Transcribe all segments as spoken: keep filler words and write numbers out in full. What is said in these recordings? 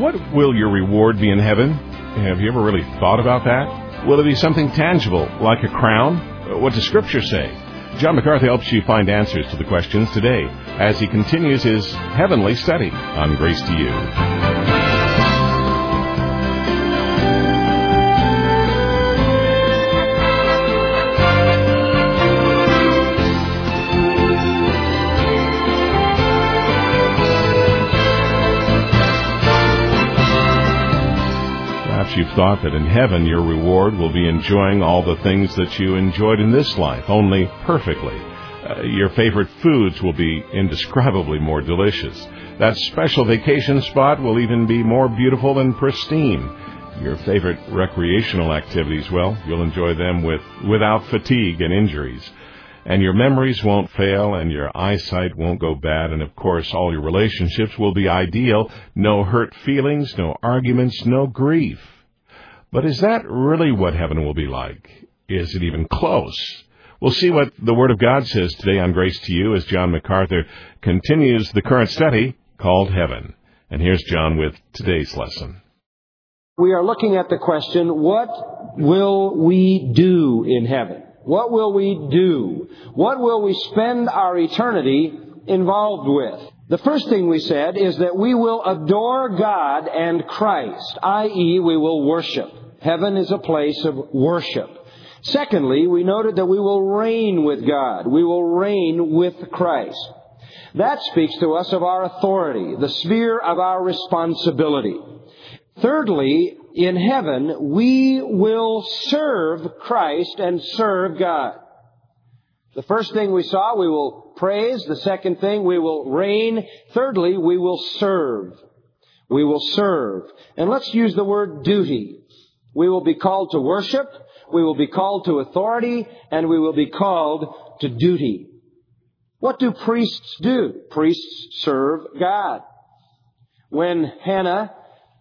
What will your reward be in heaven? Have you ever really thought about that? Will it be something tangible, like a crown? What does Scripture say? John MacArthur helps you find answers to the questions today as he continues his heavenly study on Grace to You. You've thought that in heaven your reward will be enjoying all the things that you enjoyed in this life, only perfectly. Uh, your favorite foods will be indescribably more delicious. That special vacation spot will even be more beautiful and pristine. Your favorite recreational activities, well, you'll enjoy them with without fatigue and injuries. And your memories won't fail, and your eyesight won't go bad, and of course all your relationships will be ideal. No hurt feelings, no arguments, no grief. But is that really what heaven will be like? Is it even close? We'll see what the Word of God says today on Grace to You as John MacArthur continues the current study called Heaven. And here's John with today's lesson. We are looking at the question, what will we do in heaven? What will we do? What will we spend our eternity involved with? The first thing we said is that we will adore God and Christ, that is we will worship. Heaven is a place of worship. Secondly, we noted that we will reign with God. We will reign with Christ. That speaks to us of our authority, the sphere of our responsibility. Thirdly, in heaven, we will serve Christ and serve God. The first thing we saw, we will praise. The second thing, we will reign. Thirdly, we will serve. We will serve. And let's use the word duty. We will be called to worship. We will be called to authority. And we will be called to duty. What do priests do? Priests serve God. When Hannah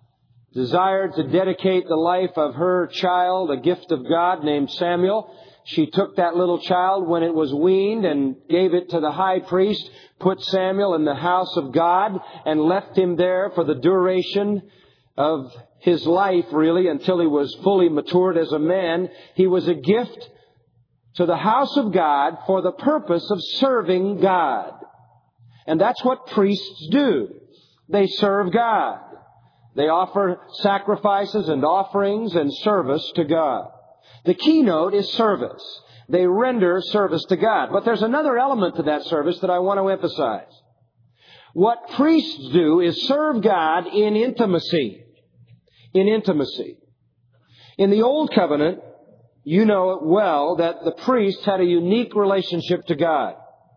desired to dedicate the life of her child, a gift of God named Samuel, she took that little child when it was weaned and gave it to the high priest, put Samuel in the house of God, and left him there for the duration of his life, really, until he was fully matured as a man. He was a gift to the house of God for the purpose of serving God. And that's what priests do. They serve God. They offer sacrifices and offerings and service to God. The keynote is service. They render service to God. But there's another element to that service that I want to emphasize. What priests do is serve God in intimacy. In intimacy. In the Old Covenant, you know it well that the priests had a unique relationship to God.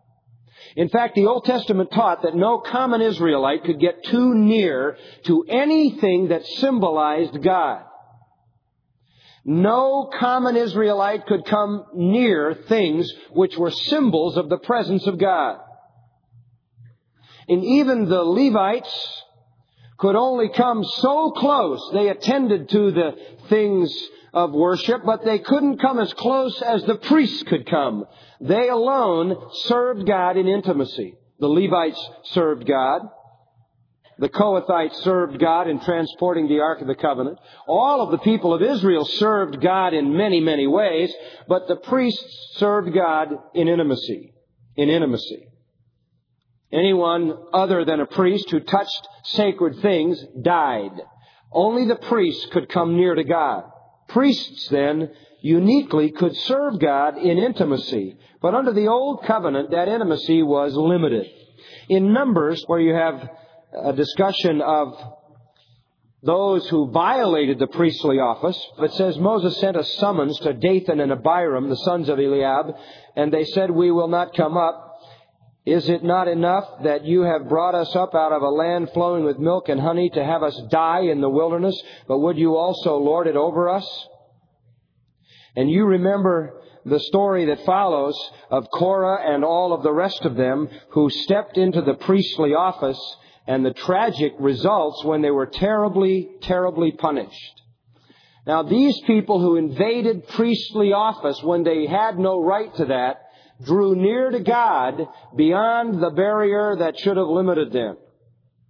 In fact, the Old Testament taught that no common Israelite could get too near to anything that symbolized God. No common Israelite could come near things which were symbols of the presence of God. And even the Levites could only come so close. They attended to the things of worship, but they couldn't come as close as the priests could come. They alone served God in intimacy. The Levites served God. The Kohathites served God in transporting the Ark of the Covenant. All of the people of Israel served God in many, many ways, but the priests served God in intimacy. In intimacy. Anyone other than a priest who touched sacred things died. Only the priests could come near to God. Priests, then, uniquely could serve God in intimacy. But under the Old Covenant, that intimacy was limited. In Numbers, where you have a discussion of those who violated the priestly office, it says Moses sent a summons to Dathan and Abiram, the sons of Eliab, and they said, "We will not come up. Is it not enough that you have brought us up out of a land flowing with milk and honey to have us die in the wilderness? But would you also lord it over us?" And you remember the story that follows of Korah and all of the rest of them who stepped into the priestly office and the tragic results when they were terribly, terribly punished. Now, these people who invaded priestly office when they had no right to that drew near to God beyond the barrier that should have limited them.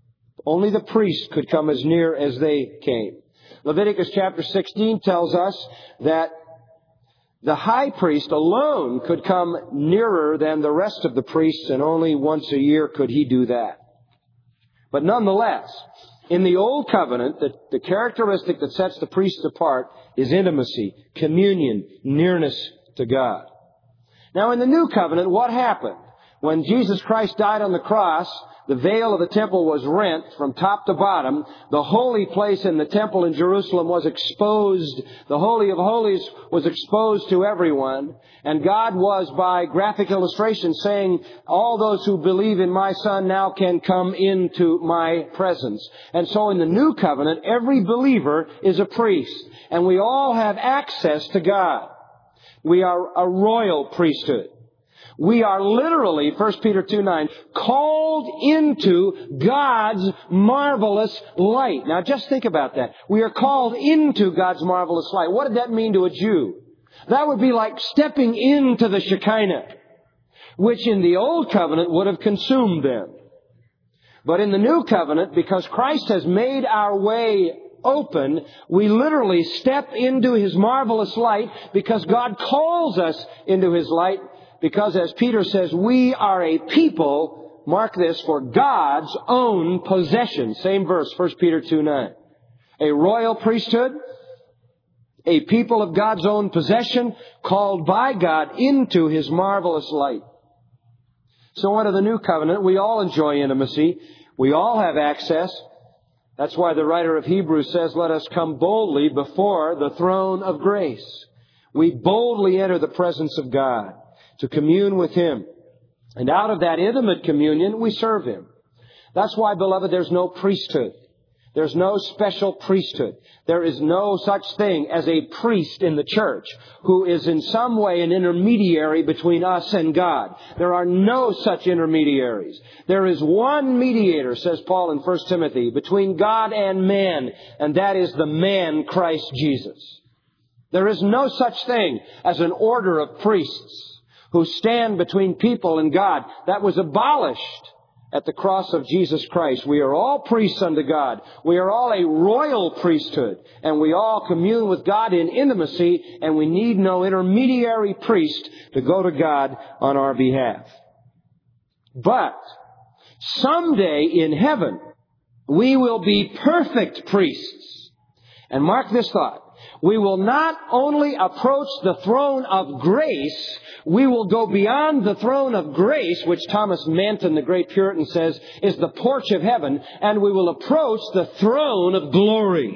Only the priest could come as near as they came. Leviticus chapter sixteen tells us that the high priest alone could come nearer than the rest of the priests, and only once a year could he do that. But nonetheless, in the Old Covenant, the, the characteristic that sets the priests apart is intimacy, communion, nearness to God. Now, in the New Covenant, what happened? When Jesus Christ died on the cross, the veil of the temple was rent from top to bottom. The holy place in the temple in Jerusalem was exposed. The Holy of Holies was exposed to everyone. And God was, by graphic illustration, saying, all those who believe in my Son now can come into my presence. And so in the New Covenant, every believer is a priest. And we all have access to God. We are a royal priesthood. We are literally, First Peter two nine, called into God's marvelous light. Now just think about that. We are called into God's marvelous light. What did that mean to a Jew? That would be like stepping into the Shekinah, which in the Old Covenant would have consumed them. But in the New Covenant, because Christ has made our way open, we literally step into His marvelous light because God calls us into His light. Because as Peter says, we are a people, mark this, for God's own possession. Same verse, First Peter two nine. A royal priesthood, a people of God's own possession, called by God into His marvelous light. So under the New Covenant, we all enjoy intimacy. We all have access. That's why the writer of Hebrews says, let us come boldly before the throne of grace. We boldly enter the presence of God to commune with Him. And out of that intimate communion, we serve Him. That's why, beloved, there's no priesthood. There's no special priesthood. There is no such thing as a priest in the church who is in some way an intermediary between us and God. There are no such intermediaries. There is one mediator, says Paul in First Timothy, between God and man, and that is the man Christ Jesus. There is no such thing as an order of priests who stand between people and God. That was abolished at the cross of Jesus Christ. We are all priests unto God. We are all a royal priesthood, and we all commune with God in intimacy, and we need no intermediary priest to go to God on our behalf. But someday in heaven, we will be perfect priests. And mark this thought. We will not only approach the throne of grace, we will go beyond the throne of grace, which Thomas Manton, the great Puritan, says is the porch of heaven, and we will approach the throne of glory.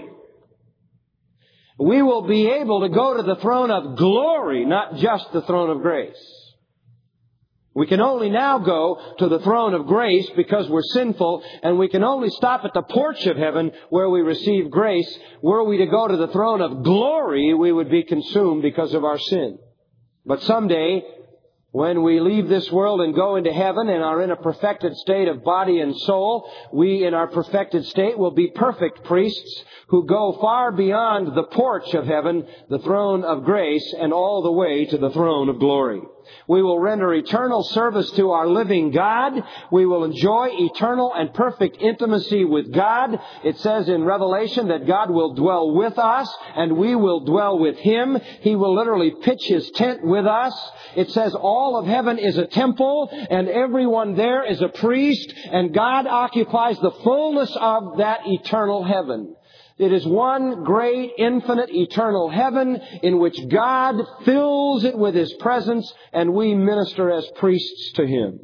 We will be able to go to the throne of glory, not just the throne of grace. We can only now go to the throne of grace because we're sinful, and we can only stop at the porch of heaven where we receive grace. Were we to go to the throne of glory, we would be consumed because of our sin. But someday, when we leave this world and go into heaven and are in a perfected state of body and soul, we in our perfected state will be perfect priests who go far beyond the porch of heaven, the throne of grace, and all the way to the throne of glory. We will render eternal service to our living God. We will enjoy eternal and perfect intimacy with God. It says in Revelation that God will dwell with us and we will dwell with Him. He will literally pitch His tent with us. It says all of heaven is a temple and everyone there is a priest, and God occupies the fullness of that eternal heaven. It is one great, infinite, eternal heaven in which God fills it with His presence, and we minister as priests to Him.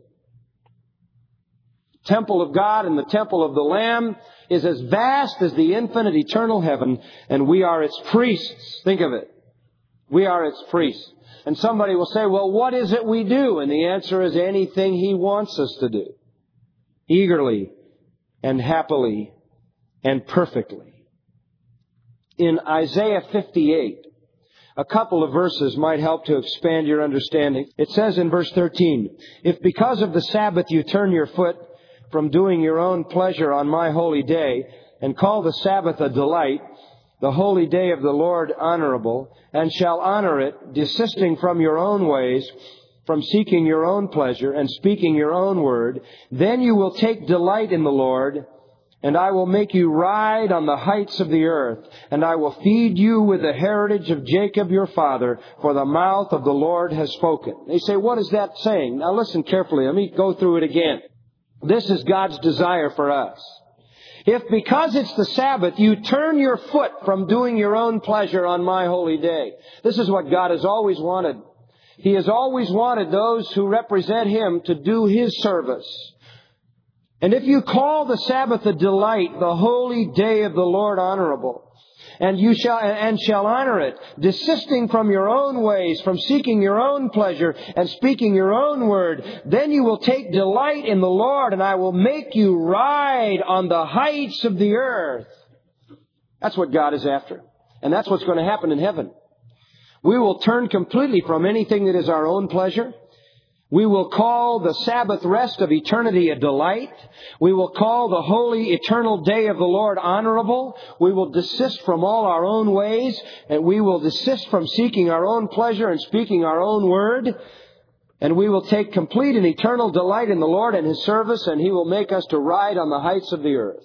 The temple of God and the temple of the Lamb is as vast as the infinite, eternal heaven, and we are its priests. Think of it. We are its priests. And somebody will say, well, what is it we do? And the answer is anything He wants us to do. Eagerly and happily and perfectly. In Isaiah fifty-eight, a couple of verses might help to expand your understanding. It says in verse thirteen, if because of the Sabbath you turn your foot from doing your own pleasure on my holy day, and call the Sabbath a delight, the holy day of the Lord honorable, and shall honor it, desisting from your own ways, from seeking your own pleasure, and speaking your own word, then you will take delight in the Lord, And I will make you ride on the heights of the earth, and I will feed you with the heritage of Jacob your father, for the mouth of the Lord has spoken. They say, what is that saying? Now listen carefully. Let me go through it again. This is God's desire for us. If because it's the Sabbath, you turn your foot from doing your own pleasure on my holy day. This is what God has always wanted. He has always wanted those who represent Him to do His service. And if you call the Sabbath a delight, the holy day of the Lord honorable, and you shall and shall honor it, desisting from your own ways, from seeking your own pleasure and speaking your own word, then you will take delight in the Lord, and I will make you ride on the heights of the earth. That's what God is after. And that's what's going to happen in heaven. We will turn completely from anything that is our own pleasure. We will call the Sabbath rest of eternity a delight. We will call the holy eternal day of the Lord honorable. We will desist from all our own ways, and we will desist from seeking our own pleasure and speaking our own word. And we will take complete and eternal delight in the Lord and His service, and He will make us to ride on the heights of the earth.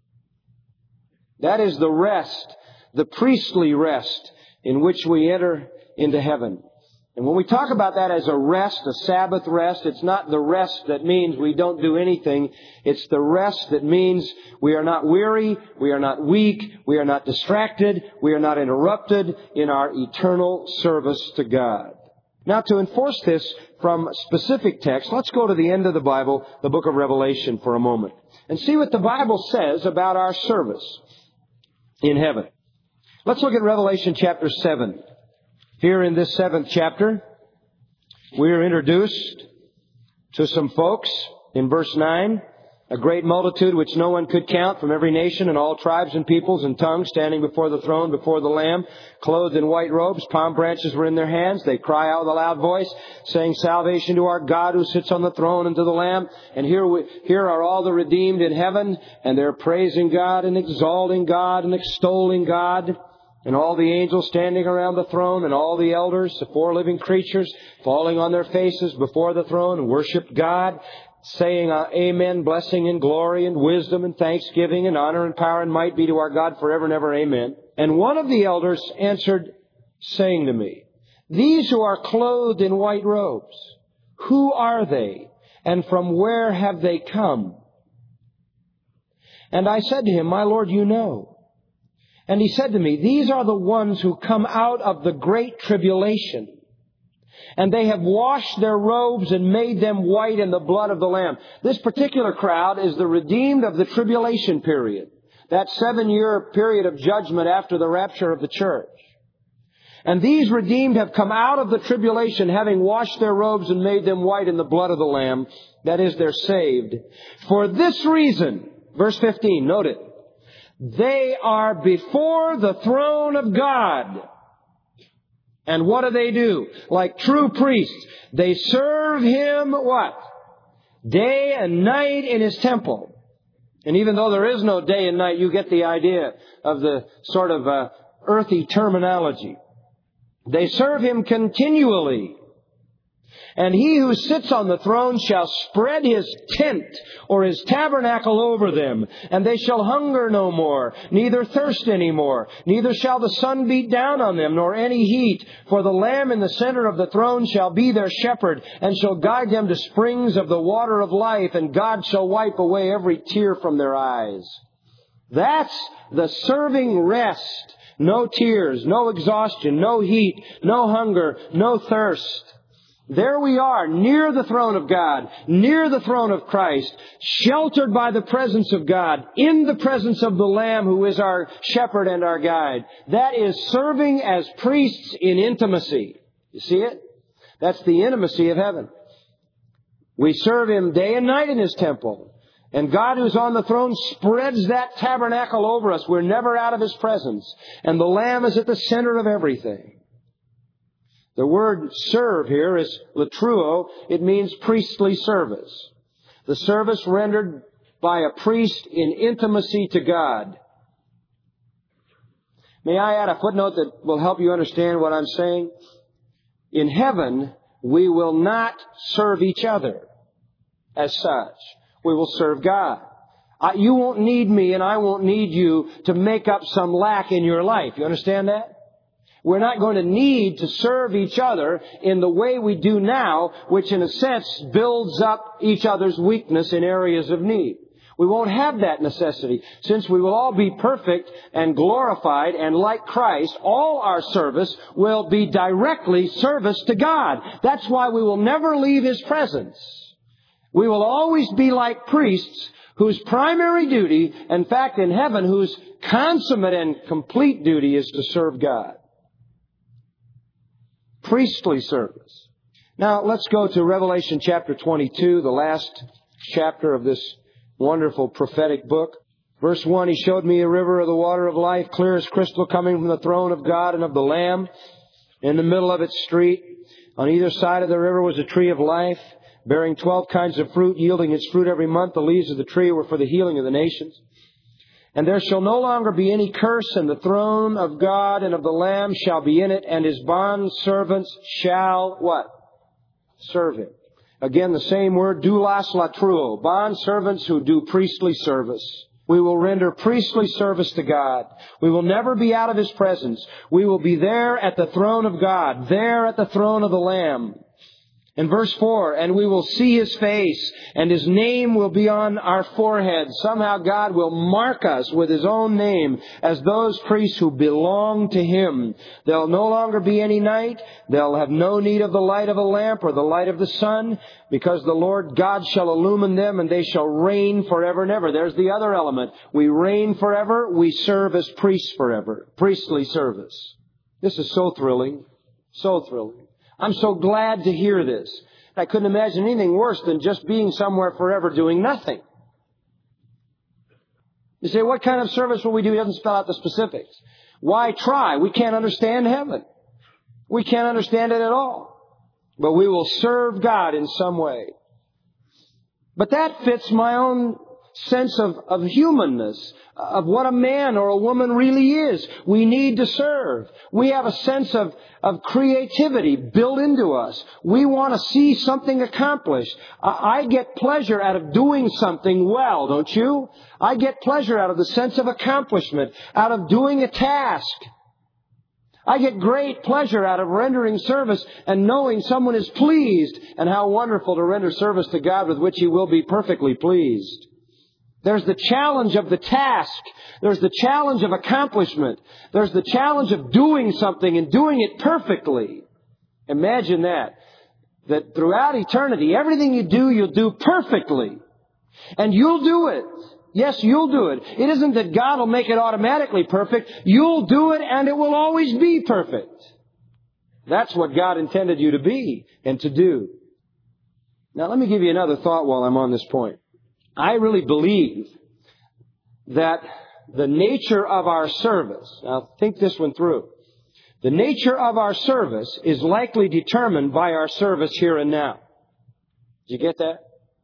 That is the rest, the priestly rest, in which we enter into heaven. And when we talk about that as a rest, a Sabbath rest, it's not the rest that means we don't do anything. It's the rest that means we are not weary, we are not weak, we are not distracted, we are not interrupted in our eternal service to God. Now, to enforce this from specific texts, let's go to the end of the Bible, the book of Revelation, for a moment, and see what the Bible says about our service in heaven. Let's look at Revelation chapter seven. Here in this seventh chapter, we are introduced to some folks in verse nine. A great multitude which no one could count from every nation and all tribes and peoples and tongues standing before the throne, before the Lamb, clothed in white robes. Palm branches were in their hands. They cry out with a loud voice, saying, salvation to our God who sits on the throne and to the Lamb. And here we, here are all the redeemed in heaven, and they're praising God and exalting God and extolling God. And all the angels standing around the throne, and all the elders, the four living creatures, falling on their faces before the throne and worshiped God, saying, uh, Amen, blessing and glory and wisdom and thanksgiving and honor and power and might be to our God forever and ever. Amen. And one of the elders answered, saying to me, these who are clothed in white robes, who are they, and from where have they come? And I said to him, my Lord, you know. And he said to me, these are the ones who come out of the great tribulation. And they have washed their robes and made them white in the blood of the Lamb. This particular crowd is the redeemed of the tribulation period. That seven-year period of judgment after the rapture of the church. And these redeemed have come out of the tribulation, having washed their robes and made them white in the blood of the Lamb. That is, they're saved. For this reason, verse fifteen, note it. They are before the throne of God. And what do they do? Like true priests, they serve Him what? Day and night in His temple. And even though there is no day and night, you get the idea of the sort of uh, earthy terminology. They serve Him continually. And He who sits on the throne shall spread His tent or His tabernacle over them, and they shall hunger no more, neither thirst any more, neither shall the sun beat down on them, nor any heat. For the Lamb in the center of the throne shall be their shepherd, and shall guide them to springs of the water of life, and God shall wipe away every tear from their eyes. That's the serving rest. No tears, no exhaustion, no heat, no hunger, no thirst. There we are, near the throne of God, near the throne of Christ, sheltered by the presence of God, in the presence of the Lamb who is our shepherd and our guide. That is serving as priests in intimacy. You see it? That's the intimacy of heaven. We serve Him day and night in His temple. And God who's on the throne spreads that tabernacle over us. We're never out of His presence. And the Lamb is at the center of everything. The word serve here is latruo. It means priestly service. The service rendered by a priest in intimacy to God. May I add a footnote that will help you understand what I'm saying? In heaven, we will not serve each other as such. We will serve God. I, you won't need me and I won't need you to make up some lack in your life. You understand that? We're not going to need to serve each other in the way we do now, which in a sense builds up each other's weakness in areas of need. We won't have that necessity. Since we will all be perfect and glorified and like Christ, all our service will be directly service to God. That's why we will never leave His presence. We will always be like priests whose primary duty, in fact in heaven, whose consummate and complete duty is to serve God. Priestly service. Now let's go to Revelation chapter twenty-two, the last chapter of this wonderful prophetic book. Verse one, He showed me a river of the water of life, clear as crystal, coming from the throne of God and of the Lamb. In the middle of its street, on either side of the river, was a tree of life, bearing twelve kinds of fruit, yielding its fruit every month. The leaves of the tree were for the healing of the nations. And there shall no longer be any curse, and the throne of God and of the Lamb shall be in it, and His bond servants shall what? Serve Him. Again, the same word, doulos latruo, bond servants who do priestly service. We will render priestly service to God. We will never be out of His presence. We will be there at the throne of God, there at the throne of the Lamb. In verse four, and we will see His face, and His name will be on our foreheads. Somehow God will mark us with His own name as those priests who belong to Him. There'll no longer be any night. They'll have no need of the light of a lamp or the light of the sun, because the Lord God shall illumine them, and they shall reign forever and ever. There's the other element. We reign forever. We serve as priests forever. Priestly service. This is so thrilling. So thrilling. I'm so glad to hear this. I couldn't imagine anything worse than just being somewhere forever doing nothing. You say, what kind of service will we do? He doesn't spell out the specifics. Why try? We can't understand heaven. We can't understand it at all. But we will serve God in some way. But that fits my own sense of, of humanness, of what a man or a woman really is. We need to serve. We have a sense of, of creativity built into us. We want to see something accomplished. I, I get pleasure out of doing something well, don't you? I get pleasure out of the sense of accomplishment, out of doing a task. I get great pleasure out of rendering service and knowing someone is pleased, and how wonderful to render service to God with which He will be perfectly pleased. There's the challenge of the task. There's the challenge of accomplishment. There's the challenge of doing something and doing it perfectly. Imagine that. That throughout eternity, everything you do, you'll do perfectly. And you'll do it. Yes, you'll do it. It isn't that God will make it automatically perfect. You'll do it and it will always be perfect. That's what God intended you to be and to do. Now let me give you another thought while I'm on this point. I really believe that the nature of our service, now think this one through, the nature of our service is likely determined by our service here and now. Did you get that?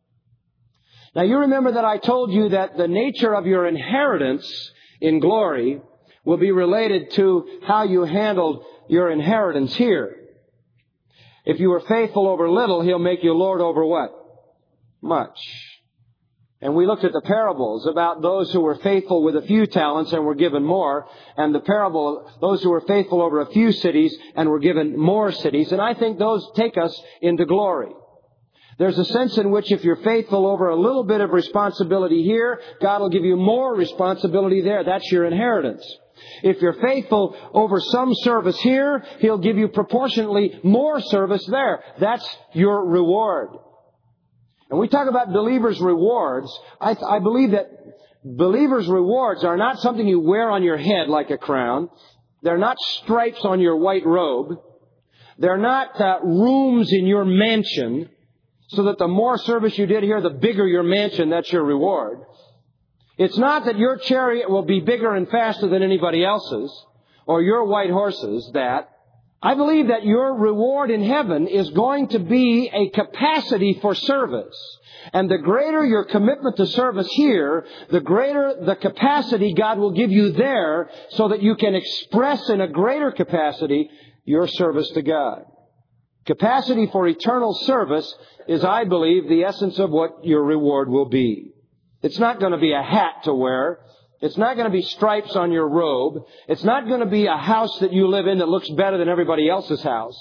Now you remember that I told you that the nature of your inheritance in glory will be related to how you handled your inheritance here. If you were faithful over little, He'll make you Lord over what? Much. And we looked at the parables about those who were faithful with a few talents and were given more, and the parable of those who were faithful over a few cities and were given more cities. And I think those take us into glory. There's a sense in which if you're faithful over a little bit of responsibility here, God will give you more responsibility there. That's your inheritance. If you're faithful over some service here, He'll give you proportionately more service there. That's your reward. And we talk about believers' rewards. I, th- I believe that believers' rewards are not something you wear on your head like a crown. They're not stripes on your white robe. They're not uh, rooms in your mansion, so that the more service you did here, the bigger your mansion, that's your reward. It's not that your chariot will be bigger and faster than anybody else's, or your white horses, that. I believe that your reward in heaven is going to be a capacity for service. And the greater your commitment to service here, the greater the capacity God will give you there, so that you can express in a greater capacity your service to God. Capacity for eternal service is, I believe, the essence of what your reward will be. It's not going to be a hat to wear. It's not going to be stripes on your robe. It's not going to be a house that you live in that looks better than everybody else's house.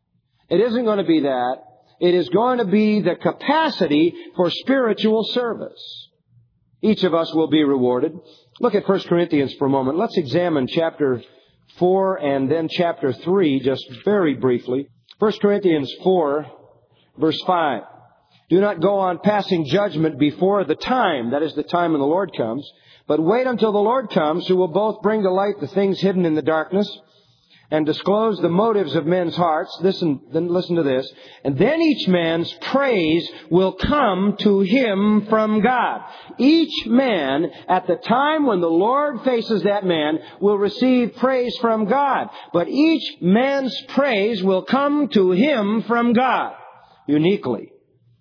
It isn't going to be that. It is going to be the capacity for spiritual service. Each of us will be rewarded. Look at First Corinthians for a moment. Let's examine chapter four and then chapter three just very briefly. First Corinthians four, verse five. Do not go on passing judgment before the time, that is the time when the Lord comes, but wait until the Lord comes, who will both bring to light the things hidden in the darkness and disclose the motives of men's hearts. Listen, then listen to this. And then each man's praise will come to him from God. Each man, at the time when the Lord faces that man, will receive praise from God. But each man's praise will come to him from God, uniquely.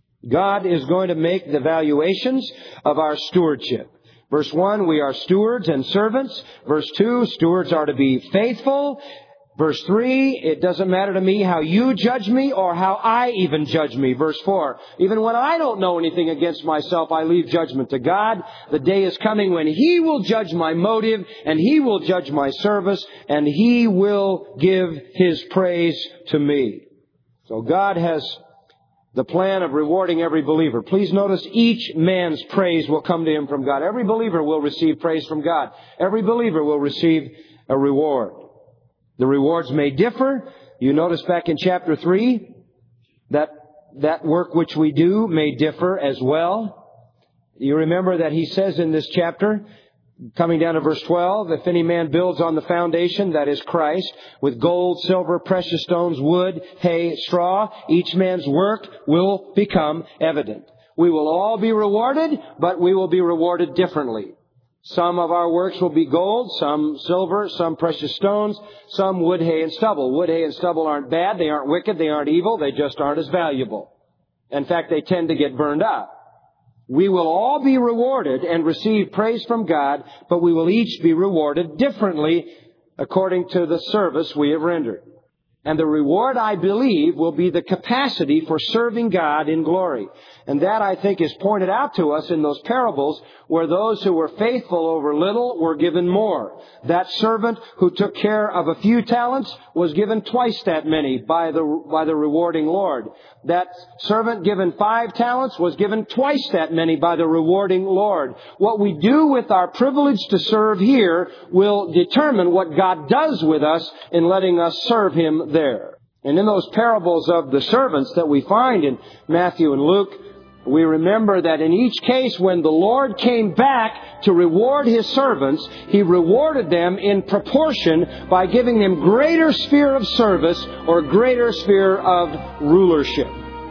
God is going to make the valuations of our stewardship. Verse one, we are stewards and servants. Verse two, stewards are to be faithful. Verse three, it doesn't matter to me how you judge me or how I even judge me. Verse four, even when I don't know anything against myself, I leave judgment to God. The day is coming when He will judge my motive and He will judge my service and He will give His praise to me. So God has the plan of rewarding every believer. Please notice each man's praise will come to him from God. Every believer will receive praise from God. Every believer will receive a reward. The rewards may differ. You notice back in chapter three that that work which we do may differ as well. You remember that he says in this chapter, coming down to verse twelve, if any man builds on the foundation, that is Christ, with gold, silver, precious stones, wood, hay, straw, each man's work will become evident. We will all be rewarded, but we will be rewarded differently. Some of our works will be gold, some silver, some precious stones, some wood, hay, and stubble. Wood, hay, and stubble aren't bad, they aren't wicked, they aren't evil, they just aren't as valuable. In fact, they tend to get burned up. We will all be rewarded and receive praise from God, but we will each be rewarded differently according to the service we have rendered. And the reward, I believe, will be the capacity for serving God in glory. And that, I think, is pointed out to us in those parables where those who were faithful over little were given more. That servant who took care of a few talents was given twice that many by the, by the rewarding Lord. That servant given five talents was given twice that many by the rewarding Lord. What we do with our privilege to serve here will determine what God does with us in letting us serve Him there. And in those parables of the servants that we find in Matthew and Luke, we remember that in each case when the Lord came back to reward His servants, He rewarded them in proportion by giving them greater sphere of service or greater sphere of rulership.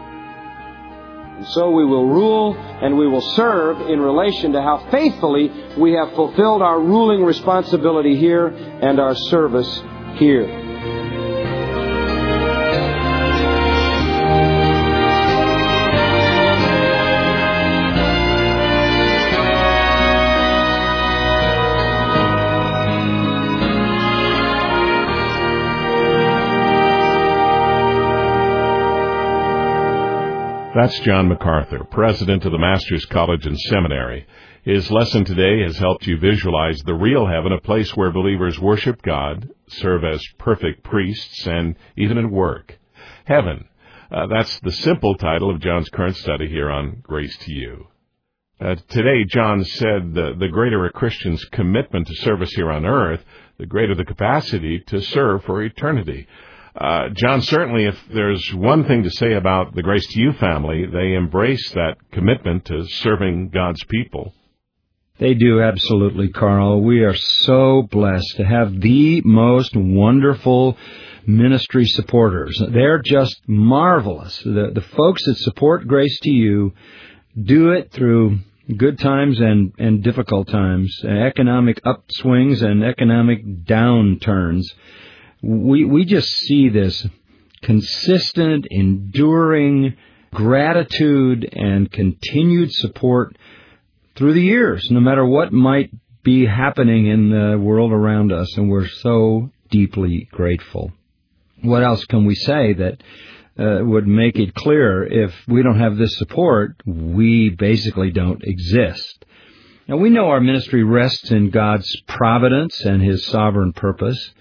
And so we will rule and we will serve in relation to how faithfully we have fulfilled our ruling responsibility here and our service here. That's John MacArthur, president of the Masters College and Seminary. His lesson today has helped you visualize the real heaven, a place where believers worship God, serve as perfect priests, and even at work. Heaven. Uh, that's the simple title of John's current study here on Grace to You. Uh, today, John said the, the greater a Christian's commitment to service here on earth, the greater the capacity to serve for eternity. Uh, John, certainly if there's one thing to say about the Grace to You family, they embrace that commitment to serving God's people. They do, absolutely, Carl. We are so blessed to have the most wonderful ministry supporters. They're just marvelous. The, the folks that support Grace to You do it through good times and, and difficult times, economic upswings and economic downturns. We we just see this consistent, enduring gratitude and continued support through the years, no matter what might be happening in the world around us, and we're so deeply grateful. What else can we say that uh, would make it clear if we don't have this support, we basically don't exist? Now, we know our ministry rests in God's providence and His sovereign purpose,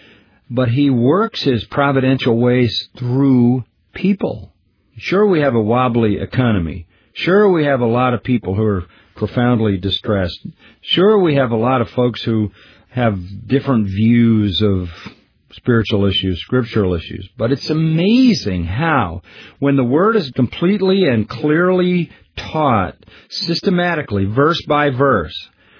but He works His providential ways through people. Sure, we have a wobbly economy. Sure, we have a lot of people who are profoundly distressed. Sure, we have a lot of folks who have different views of spiritual issues, scriptural issues. But it's amazing how, when the Word is completely and clearly taught, systematically, verse by verse,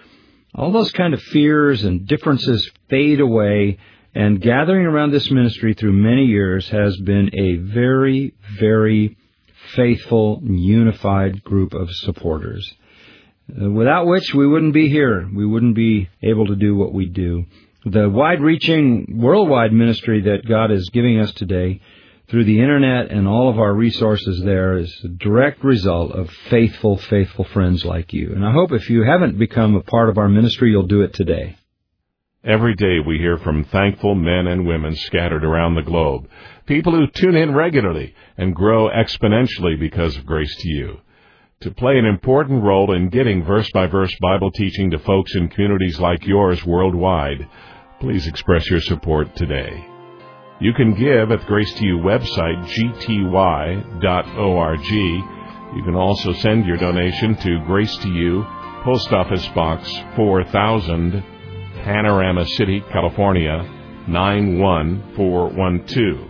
all those kind of fears and differences fade away, and gathering around this ministry through many years has been a very, very faithful, unified group of supporters, uh, without which we wouldn't be here. We wouldn't be able to do what we do. The wide-reaching, worldwide ministry that God is giving us today through the Internet and all of our resources there is a direct result of faithful, faithful friends like you. And I hope if you haven't become a part of our ministry, you'll do it today. Every day we hear from thankful men and women scattered around the globe, people who tune in regularly and grow exponentially because of Grace to You. To play an important role in getting verse-by-verse Bible teaching to folks in communities like yours worldwide, please express your support today. You can give at the Grace to You website, g t y dot org. You can also send your donation to Grace to You, Post Office Box four thousand, Panorama City, California, nine one four one two.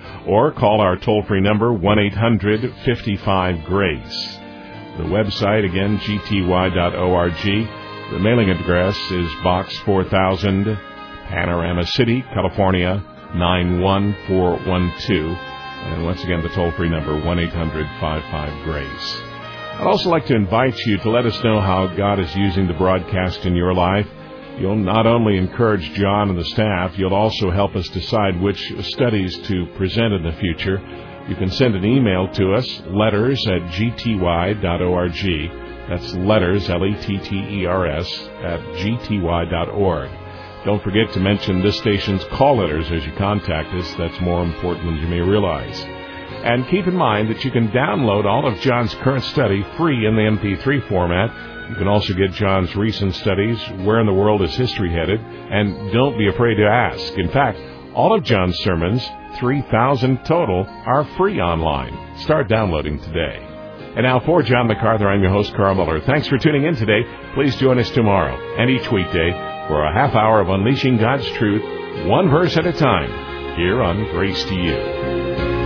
Or call our toll-free number, one eight hundred, five five, GRACE. The website, again, g t y dot org. The mailing address is Box four thousand, Panorama City, California, nine one four one two. And once again, the toll-free number, one eight hundred, five five, GRACE. I'd also like to invite you to let us know how God is using the broadcast in your life. You'll not only encourage John and the staff, you'll also help us decide which studies to present in the future. You can send an email to us, letters at g t y dot org. That's letters, L E T T E R S, at g t y dot org. Don't forget to mention this station's call letters as you contact us. That's more important than you may realize. And keep in mind that you can download all of John's current study free in the M P three format. You can also get John's recent studies, Where in the World is History Headed? And don't be afraid to ask. In fact, all of John's sermons, three thousand total, are free online. Start downloading today. And now for John MacArthur, I'm your host, Carl Miller. Thanks for tuning in today. Please join us tomorrow and each weekday for a half hour of unleashing God's truth, one verse at a time, here on Grace to You.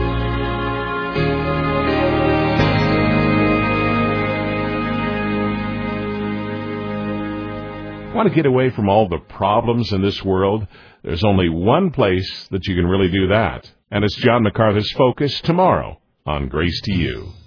Want to get away from all the problems in this world? There's only one place that you can really do that, and it's John MacArthur's Focus tomorrow on Grace to You.